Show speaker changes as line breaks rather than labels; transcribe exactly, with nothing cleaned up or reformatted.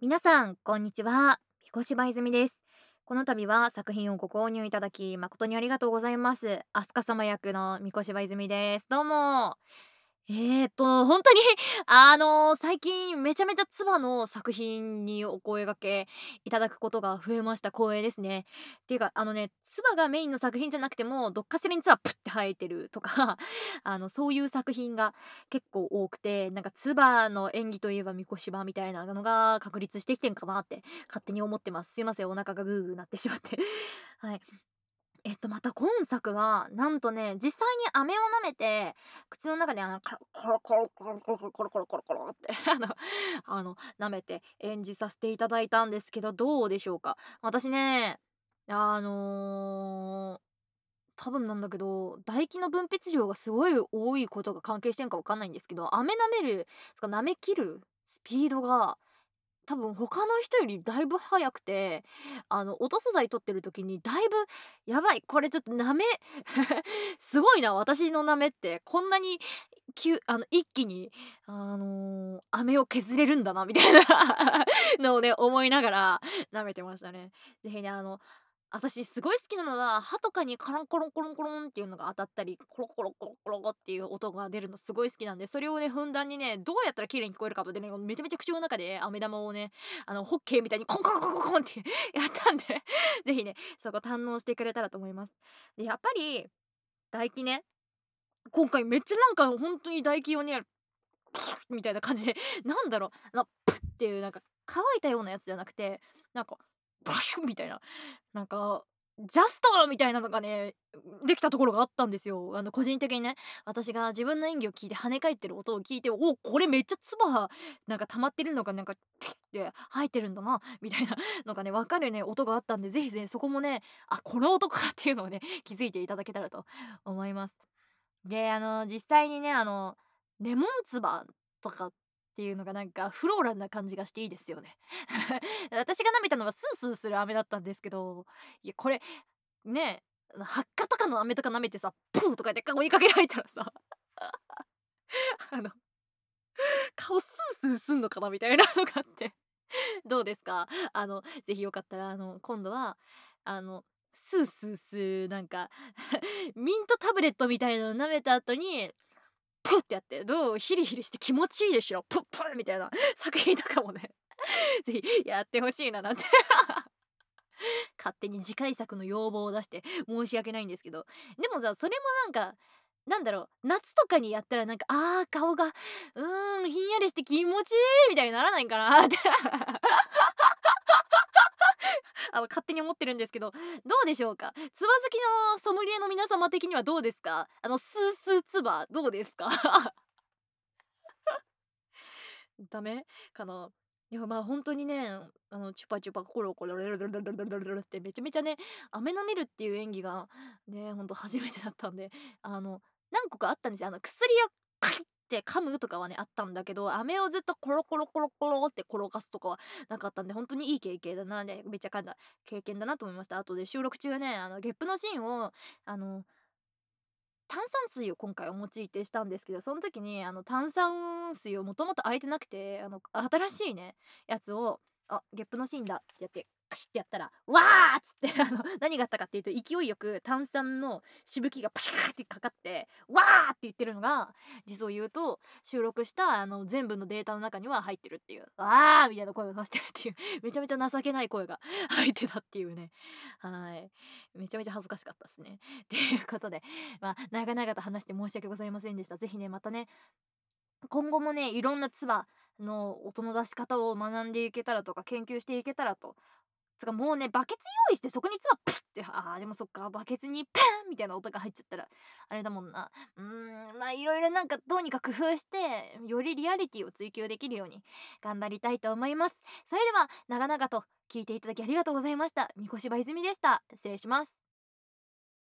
皆さんこんにちは、三越柴泉です。この度は作品をご購入いただき誠にありがとうございます。アスカ様役の三越柴泉です。どうも。えーと本当にあの最近めちゃめちゃ妻の作品にお声掛けいただくことが増えました。光栄ですね。っていうかあのね、妻がメインの作品じゃなくてもどっかしらに妻プッて生えてるとかあのそういう作品が結構多くて、なんか妻の演技といえば三越柴みたいなのが確立してきてんかなって勝手に思ってます。すいません、お腹がグーグーなってしまってはい。えっとまた今作はなんとね、実際に飴を舐めて口の中であのコロコロコロコロコロコロコロコロコロってあのあの舐めて演じさせていただいたんですけど、どうでしょうか。私ね、あの多分なんだけど、唾液の分泌量がすごい多いことが関係してんかわかんないんですけど、飴舐めるとか舐め切るスピードが多分他の人よりだいぶ速くて、あの音素材取ってる時にだいぶやばい、これちょっと舐めすごいな、私の舐めってこんなにきゅあの一気にあの飴を削れるんだなみたいなのをね思いながら舐めてましたね。ぜひね、あの私すごい好きなのは歯とかにカランコロンコロンコロンっていうのが当たったり、コロコロコロコロっていう音が出るのすごい好きなんで、それをねふんだんにね、どうやったら綺麗に聞こえるかとでね、めちゃめちゃ口の中で飴玉をね、あのホッケーみたいにコンコンコンコンコンってやったんでぜひねそこ堪能してくれたらと思います。でやっぱり唾液ね、今回めっちゃなんか本当に唾液をねみたいな感じで、なんだろうな、プッっていうなんか乾いたようなやつじゃなくて、なんかバシュンみたいな、なんかジャストみたいなのがねできたところがあったんですよ。あの個人的にね、私が自分の演技を聞いて跳ね返ってる音を聞いて、お、これめっちゃ唾なんか溜まってるのがなんかピッて吐いてるんだなみたいなのがね分かるね音があったんで、ぜひねそこもね、あ、この音かっていうのをね気づいていただけたらと思います。で、あの実際にね、あのレモン唾とかっていうのがなんかフローラルな感じがしていいですよね。私が舐めたのはスースーする飴だったんですけど、いやこれね、あの発火とかの飴とか舐めてさ、プーとかで追いかけられたらさあの顔スースーすんのかなみたいなのがあってどうですか？あのぜひよかったらあの今度はあのスースーするなんかミントタブレットみたいなの舐めた後にプッってやって、どう？ヒリヒリして気持ちいいでしょ？プップッみたいな作品とかもねぜひやってほしいななんて勝手に次回作の要望を出して申し訳ないんですけど、でもさ、それもなんかなんだろう、夏とかにやったらなんか、あー顔がうーんひんやりして気持ちいいみたいにならないんかなってあの勝手に思ってるんですけど、どうでしょうか。つば好きのソムリエの皆様的にはどうですか？あのスースーつばどうですか？ダメかな。いやまあ本当にね、あのチュパチュパコロコロルルルルルルルルルってめちゃめちゃね、飴舐めるっていう演技がね、ほんと初めてだったんで、あの何個かあったんですよ。あの薬をカリって噛むとかはねあったんだけど、飴をずっとコロコロコロコロって転がすとかはなかったんで、本当にいい経験だな、ね、めっちゃ噛んだ経験だなと思いました。あとで収録中ね、あのゲップのシーンをあの炭酸水を今回お用いてしたんですけど、その時にあの炭酸水をもともと空いてなくて、あの新しいねやつを「あ、ゲップのシーンだ」ってやってカシッてやったら「わー！」っつってあの何があったかっていうと、勢いよく炭酸のしぶきがパシャーってかかって「わー！」って言ってるのが、実を言うと収録したあの全部のデータの中には入ってるっていう「わー！」みたいな声を出してるっていうめちゃめちゃ情けない声が入ってたっていうね。はい。めちゃめちゃ恥ずかしかったですね。っていうことで、まあ、長々と話して申し訳ございませんでした。ぜひね、またね、今後もね、いろんな唾の音の出し方を学んでいけたらとか、研究していけたらと。つかもうね、バケツ用意してそこに唾プッって、ああ、でもそっか、バケツにパーンみたいな音が入っちゃったら、あれだもんな。うーん、まあいろいろなんかどうにか工夫して、よりリアリティを追求できるように頑張りたいと思います。それでは、長々と聞いていただきありがとうございました。三越柴泉でした。失礼します。